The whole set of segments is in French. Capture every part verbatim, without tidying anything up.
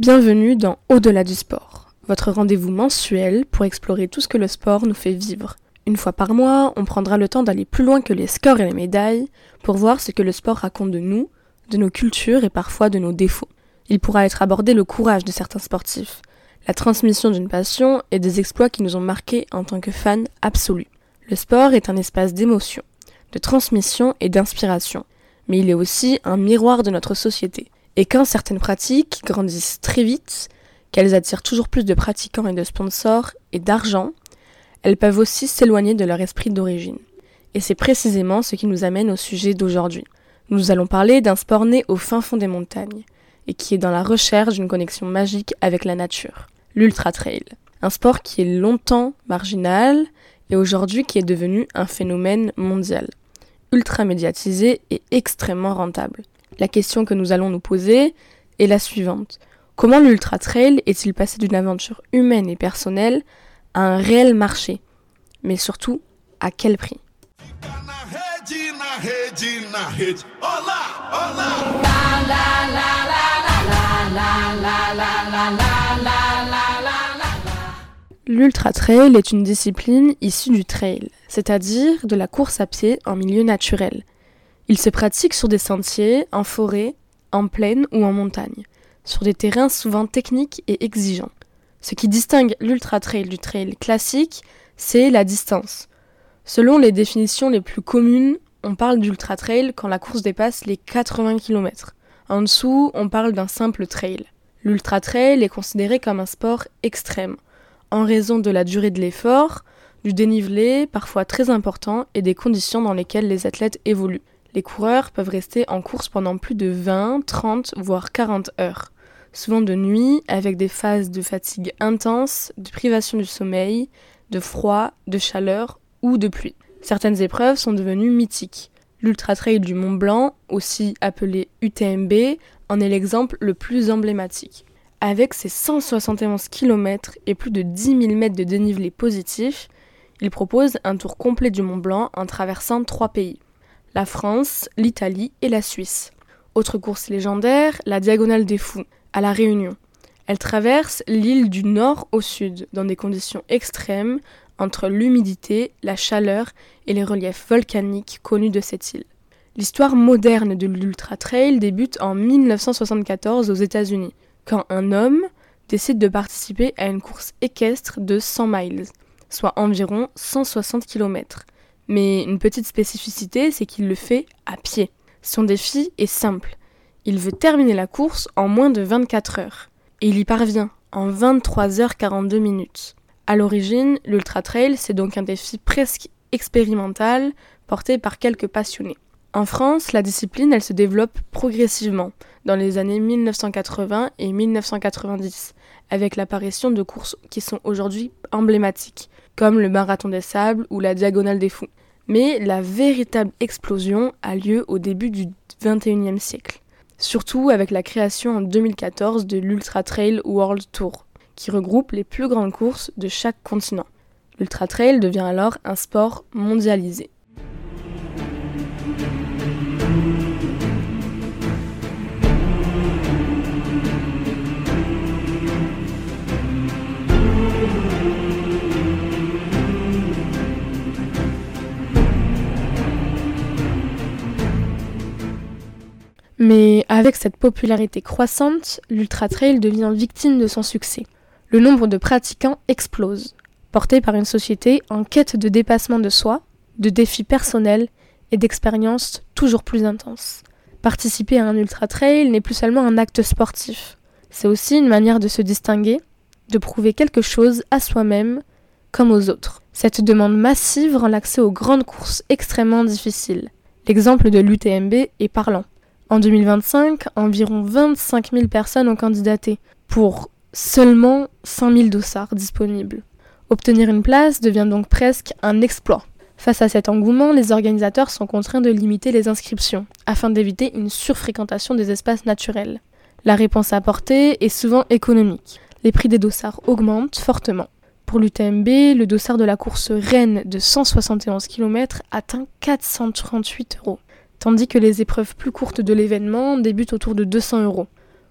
Bienvenue dans Au-delà du sport, votre rendez-vous mensuel pour explorer tout ce que le sport nous fait vivre. Une fois par mois, on prendra le temps d'aller plus loin que les scores et les médailles pour voir ce que le sport raconte de nous, de nos cultures et parfois de nos défauts. Il pourra être abordé le courage de certains sportifs, la transmission d'une passion et des exploits qui nous ont marqués en tant que fans absolus. Le sport est un espace d'émotion, de transmission et d'inspiration, mais il est aussi un miroir de notre société. Et quand certaines pratiques grandissent très vite, qu'elles attirent toujours plus de pratiquants et de sponsors et d'argent, elles peuvent aussi s'éloigner de leur esprit d'origine. Et c'est précisément ce qui nous amène au sujet d'aujourd'hui. Nous allons parler d'un sport né au fin fond des montagnes, et qui est dans la recherche d'une connexion magique avec la nature, l'ultra-trail. Un sport qui est longtemps marginal, et aujourd'hui qui est devenu un phénomène mondial, ultra médiatisé et extrêmement rentable. La question que nous allons nous poser est la suivante. Comment l'ultra-trail est-il passé d'une aventure humaine et personnelle à un réel marché? Mais surtout, à quel prix? L'ultra-trail est une discipline issue du trail, c'est-à-dire de la course à pied en milieu naturel. Il se pratique sur des sentiers, en forêt, en plaine ou en montagne, sur des terrains souvent techniques et exigeants. Ce qui distingue l'ultra-trail du trail classique, c'est la distance. Selon les définitions les plus communes, on parle d'ultra-trail quand la course dépasse les quatre-vingts kilomètres. En dessous, on parle d'un simple trail. L'ultra-trail est considéré comme un sport extrême, en raison de la durée de l'effort, du dénivelé parfois très important et des conditions dans lesquelles les athlètes évoluent. Les coureurs peuvent rester en course pendant plus de vingt, trente, voire quarante heures, souvent de nuit, avec des phases de fatigue intense, de privation du sommeil, de froid, de chaleur ou de pluie. Certaines épreuves sont devenues mythiques. L'Ultra-Trail du Mont Blanc, aussi appelé U T M B, en est l'exemple le plus emblématique. Avec ses cent soixante et onze kilomètres et plus de dix mille mètres de dénivelé positif, il propose un tour complet du Mont Blanc en traversant trois pays. La France, l'Italie et la Suisse. Autre course légendaire, la Diagonale des Fous, à La Réunion. Elle traverse l'île du nord au sud, dans des conditions extrêmes, entre l'humidité, la chaleur et les reliefs volcaniques connus de cette île. L'histoire moderne de l'ultra-trail débute en dix-neuf cent soixante-quatorze aux États-Unis, quand un homme décide de participer à une course équestre de cent miles, soit environ cent soixante kilomètres. Mais une petite spécificité, c'est qu'il le fait à pied. Son défi est simple. Il veut terminer la course en moins de vingt-quatre heures. Et il y parvient en vingt-trois heures quarante-deux minutes. À l'origine, l'ultra-trail, c'est donc un défi presque expérimental, porté par quelques passionnés. En France, la discipline, elle se développe progressivement, dans les années dix-neuf cent quatre-vingts et dix-neuf cent quatre-vingt-dix, avec l'apparition de courses qui sont aujourd'hui emblématiques, comme le Marathon des Sables ou la Diagonale des Fous. Mais la véritable explosion a lieu au début du vingt et unième siècle, surtout avec la création en deux mille quatorze de l'Ultra Trail World Tour, qui regroupe les plus grandes courses de chaque continent. L'Ultra Trail devient alors un sport mondialisé. Mais avec cette popularité croissante, l'ultra-trail devient victime de son succès. Le nombre de pratiquants explose, porté par une société en quête de dépassement de soi, de défis personnels et d'expériences toujours plus intenses. Participer à un ultra-trail n'est plus seulement un acte sportif, c'est aussi une manière de se distinguer, de prouver quelque chose à soi-même comme aux autres. Cette demande massive rend l'accès aux grandes courses extrêmement difficile. L'exemple de l'U T M B est parlant. En deux mille vingt-cinq, environ vingt-cinq mille personnes ont candidaté pour seulement cinq mille dossards disponibles. Obtenir une place devient donc presque un exploit. Face à cet engouement, les organisateurs sont contraints de limiter les inscriptions, afin d'éviter une surfréquentation des espaces naturels. La réponse apportée est souvent économique. Les prix des dossards augmentent fortement. Pour l'U T M B, le dossard de la course Rennes de cent soixante et onze kilomètres atteint quatre cent trente-huit euros. Tandis que les épreuves plus courtes de l'événement débutent autour de deux cents euros.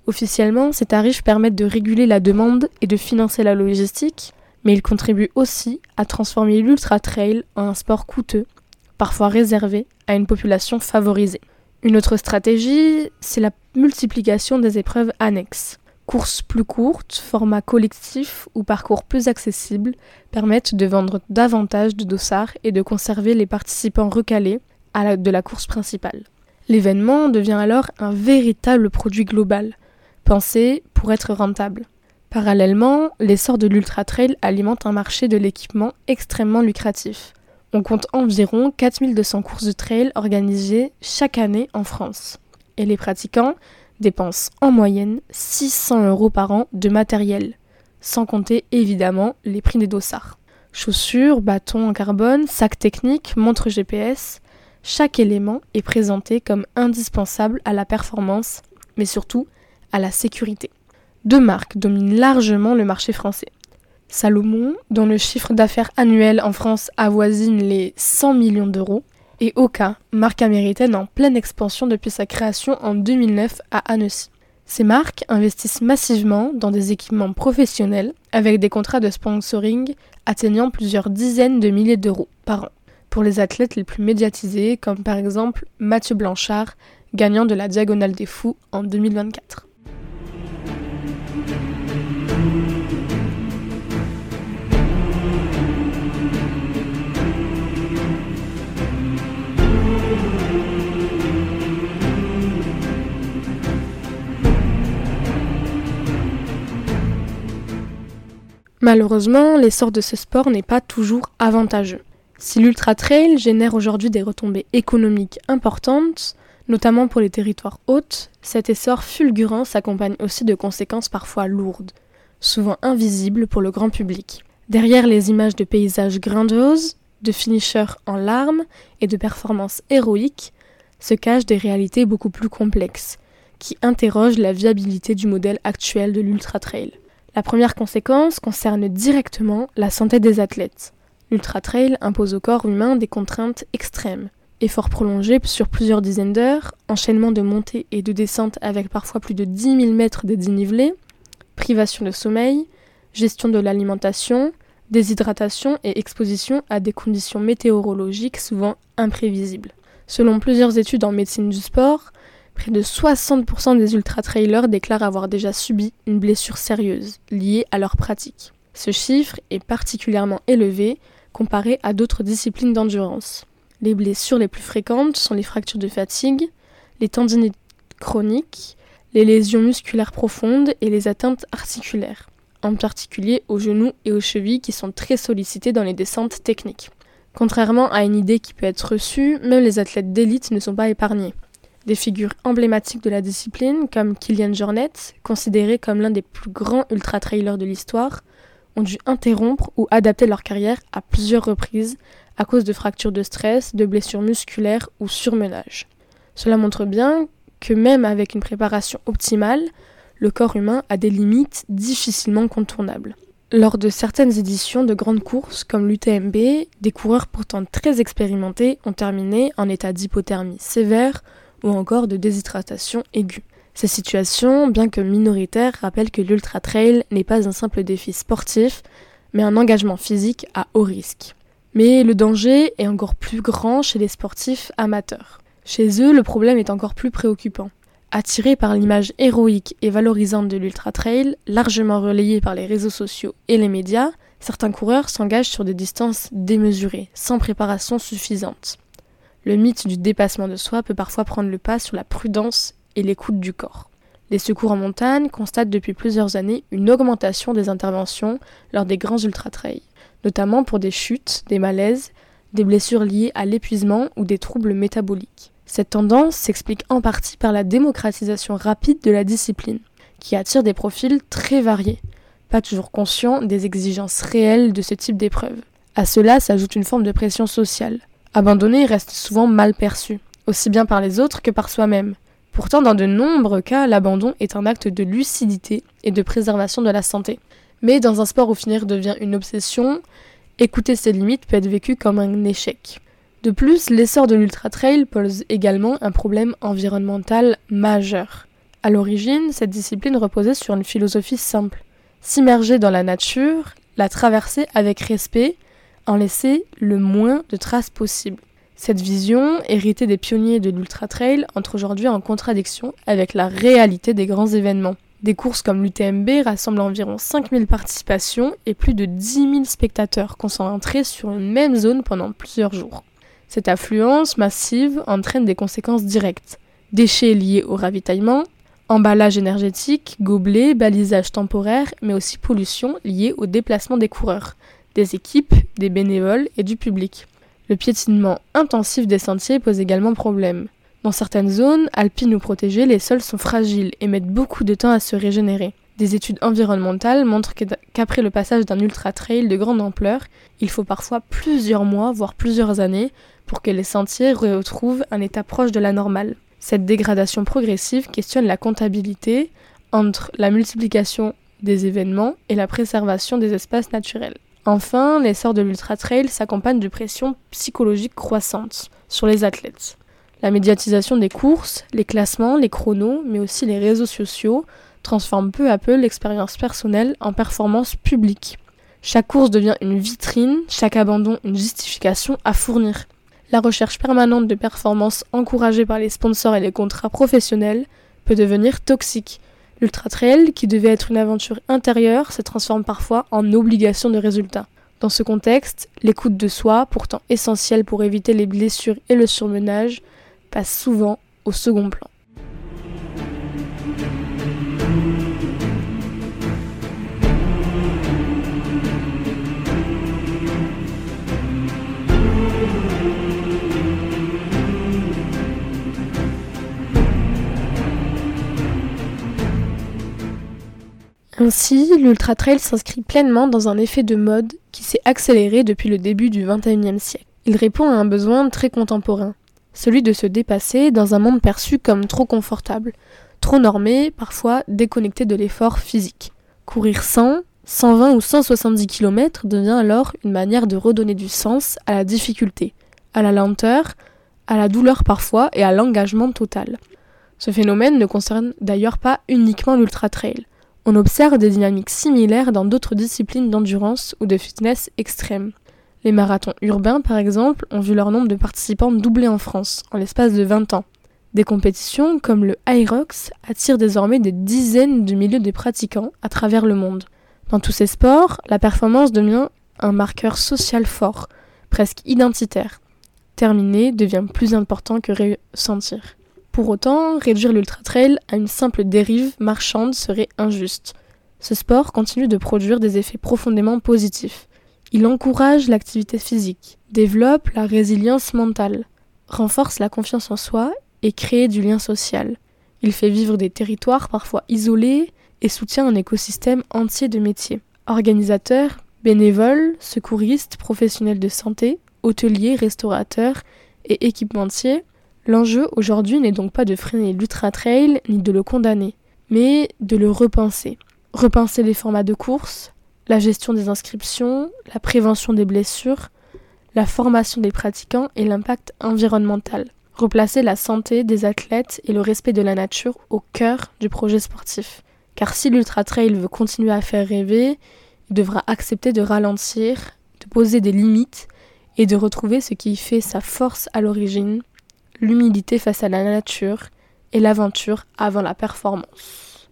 Officiellement, ces tarifs permettent de réguler la demande et de financer la logistique, mais ils contribuent aussi à transformer l'ultra-trail en un sport coûteux, parfois réservé à une population favorisée. Une autre stratégie, c'est la multiplication des épreuves annexes. Courses plus courtes, formats collectifs ou parcours plus accessibles permettent de vendre davantage de dossards et de conserver les participants recalés à la, de la course principale. L'événement devient alors un véritable produit global, pensé pour être rentable. Parallèlement, l'essor de l'ultra-trail alimente un marché de l'équipement extrêmement lucratif. On compte environ quatre mille deux cents courses de trail organisées chaque année en France. Et les pratiquants dépensent en moyenne six cents euros par an de matériel, sans compter évidemment les prix des dossards. Chaussures, bâtons en carbone, sacs techniques, montres G P S, chaque élément est présenté comme indispensable à la performance, mais surtout à la sécurité. Deux marques dominent largement le marché français. Salomon, dont le chiffre d'affaires annuel en France avoisine les cent millions d'euros, et Oka, marque américaine en pleine expansion depuis sa création en deux mille neuf à Annecy. Ces marques investissent massivement dans des équipements professionnels avec des contrats de sponsoring atteignant plusieurs dizaines de milliers d'euros par an pour les athlètes les plus médiatisés comme par exemple Mathieu Blanchard, gagnant de la Diagonale des Fous en deux mille vingt-quatre. Malheureusement, l'essor de ce sport n'est pas toujours avantageux. Si l'ultra-trail génère aujourd'hui des retombées économiques importantes, notamment pour les territoires hôtes, cet essor fulgurant s'accompagne aussi de conséquences parfois lourdes, souvent invisibles pour le grand public. Derrière les images de paysages grandioses, de finishers en larmes et de performances héroïques, se cachent des réalités beaucoup plus complexes, qui interrogent la viabilité du modèle actuel de l'ultra-trail. La première conséquence concerne directement la santé des athlètes. L'ultra-trail impose au corps humain des contraintes extrêmes. Efforts prolongés sur plusieurs dizaines d'heures, enchaînement de montées et de descentes avec parfois plus de dix mille mètres de dénivelé, privation de sommeil, gestion de l'alimentation, déshydratation et exposition à des conditions météorologiques souvent imprévisibles. Selon plusieurs études en médecine du sport, près de soixante pour cent des ultra-trailers déclarent avoir déjà subi une blessure sérieuse liée à leur pratique. Ce chiffre est particulièrement élevé comparé à d'autres disciplines d'endurance. Les blessures les plus fréquentes sont les fractures de fatigue, les tendinites chroniques, les lésions musculaires profondes et les atteintes articulaires, en particulier aux genoux et aux chevilles qui sont très sollicités dans les descentes techniques. Contrairement à une idée qui peut être reçue, même les athlètes d'élite ne sont pas épargnés. Des figures emblématiques de la discipline, comme Kilian Jornet, considéré comme l'un des plus grands ultra-trailers de l'histoire, ont dû interrompre ou adapter leur carrière à plusieurs reprises à cause de fractures de stress, de blessures musculaires ou surmenage. Cela montre bien que même avec une préparation optimale, le corps humain a des limites difficilement contournables. Lors de certaines éditions de grandes courses comme l'U T M B, des coureurs pourtant très expérimentés ont terminé en état d'hypothermie sévère ou encore de déshydratation aiguë. Ces situations, bien que minoritaires, rappellent que l'ultra-trail n'est pas un simple défi sportif, mais un engagement physique à haut risque. Mais le danger est encore plus grand chez les sportifs amateurs. Chez eux, le problème est encore plus préoccupant. Attirés par l'image héroïque et valorisante de l'ultra-trail, largement relayée par les réseaux sociaux et les médias, certains coureurs s'engagent sur des distances démesurées, sans préparation suffisante. Le mythe du dépassement de soi peut parfois prendre le pas sur la prudence et l'écoute du corps. Les secours en montagne constatent depuis plusieurs années une augmentation des interventions lors des grands ultra-trails, notamment pour des chutes, des malaises, des blessures liées à l'épuisement ou des troubles métaboliques. Cette tendance s'explique en partie par la démocratisation rapide de la discipline, qui attire des profils très variés, pas toujours conscients des exigences réelles de ce type d'épreuve. À cela s'ajoute une forme de pression sociale. Abandonner reste souvent mal perçu, aussi bien par les autres que par soi-même. Pourtant, dans de nombreux cas, l'abandon est un acte de lucidité et de préservation de la santé. Mais dans un sport où finir devient une obsession, écouter ses limites peut être vécu comme un échec. De plus, l'essor de l'ultra-trail pose également un problème environnemental majeur. À l'origine, cette discipline reposait sur une philosophie simple. S'immerger dans la nature, la traverser avec respect, en laisser le moins de traces possible. Cette vision, héritée des pionniers de l'ultra-trail, entre aujourd'hui en contradiction avec la réalité des grands événements. Des courses comme l'U T M B rassemblent environ cinq mille participations et plus de dix mille spectateurs concentrés sur une même zone pendant plusieurs jours. Cette affluence massive entraîne des conséquences directes. Déchets liés au ravitaillement, emballage énergétique, gobelets, balisage temporaire, mais aussi pollution liée au déplacement des coureurs, des équipes, des bénévoles et du public. Le piétinement intensif des sentiers pose également problème. Dans certaines zones, alpines ou protégées, les sols sont fragiles et mettent beaucoup de temps à se régénérer. Des études environnementales montrent qu'après le passage d'un ultra-trail de grande ampleur, il faut parfois plusieurs mois, voire plusieurs années, pour que les sentiers retrouvent un état proche de la normale. Cette dégradation progressive questionne la comptabilité entre la multiplication des événements et la préservation des espaces naturels. Enfin, l'essor de l'ultra-trail s'accompagne de pressions psychologiques croissantes sur les athlètes. La médiatisation des courses, les classements, les chronos, mais aussi les réseaux sociaux transforment peu à peu l'expérience personnelle en performance publique. Chaque course devient une vitrine, chaque abandon une justification à fournir. La recherche permanente de performance encouragée par les sponsors et les contrats professionnels peut devenir toxique. L'ultra-trail, qui devait être une aventure intérieure, se transforme parfois en obligation de résultat. Dans ce contexte, l'écoute de soi, pourtant essentielle pour éviter les blessures et le surmenage, passe souvent au second plan. Ainsi, l'ultra-trail s'inscrit pleinement dans un effet de mode qui s'est accéléré depuis le début du vingt et unième siècle. Il répond à un besoin très contemporain, celui de se dépasser dans un monde perçu comme trop confortable, trop normé, parfois déconnecté de l'effort physique. Courir cent, cent vingt ou cent soixante-dix kilomètres devient alors une manière de redonner du sens à la difficulté, à la lenteur, à la douleur parfois et à l'engagement total. Ce phénomène ne concerne d'ailleurs pas uniquement l'ultra-trail. On observe des dynamiques similaires dans d'autres disciplines d'endurance ou de fitness extrême. Les marathons urbains, par exemple, ont vu leur nombre de participants doubler en France, en l'espace de vingt ans. Des compétitions comme le Hyrox attirent désormais des dizaines de milliers de pratiquants à travers le monde. Dans tous ces sports, la performance devient un marqueur social fort, presque identitaire. Terminer devient plus important que ressentir. Pour autant, réduire l'ultra-trail à une simple dérive marchande serait injuste. Ce sport continue de produire des effets profondément positifs. Il encourage l'activité physique, développe la résilience mentale, renforce la confiance en soi et crée du lien social. Il fait vivre des territoires parfois isolés et soutient un écosystème entier de métiers. Organisateurs, bénévoles, secouristes, professionnels de santé, hôteliers, restaurateurs et équipementiers, l'enjeu aujourd'hui n'est donc pas de freiner l'ultra-trail ni de le condamner, mais de le repenser. Repenser les formats de course, la gestion des inscriptions, la prévention des blessures, la formation des pratiquants et l'impact environnemental. Replacer la santé des athlètes et le respect de la nature au cœur du projet sportif. Car si l'ultra-trail veut continuer à faire rêver, il devra accepter de ralentir, de poser des limites et de retrouver ce qui fait sa force à l'origine, l'humilité face à la nature et l'aventure avant la performance.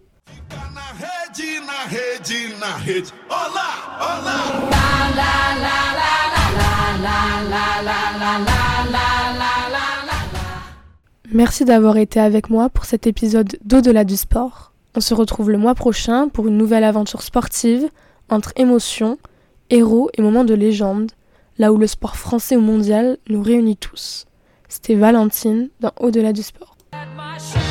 Merci d'avoir été avec moi pour cet épisode d'Au-delà du sport. On se retrouve le mois prochain pour une nouvelle aventure sportive entre émotions, héros et moments de légende, là où le sport français ou mondial nous réunit tous. C'était Valentine dans Au-delà du sport.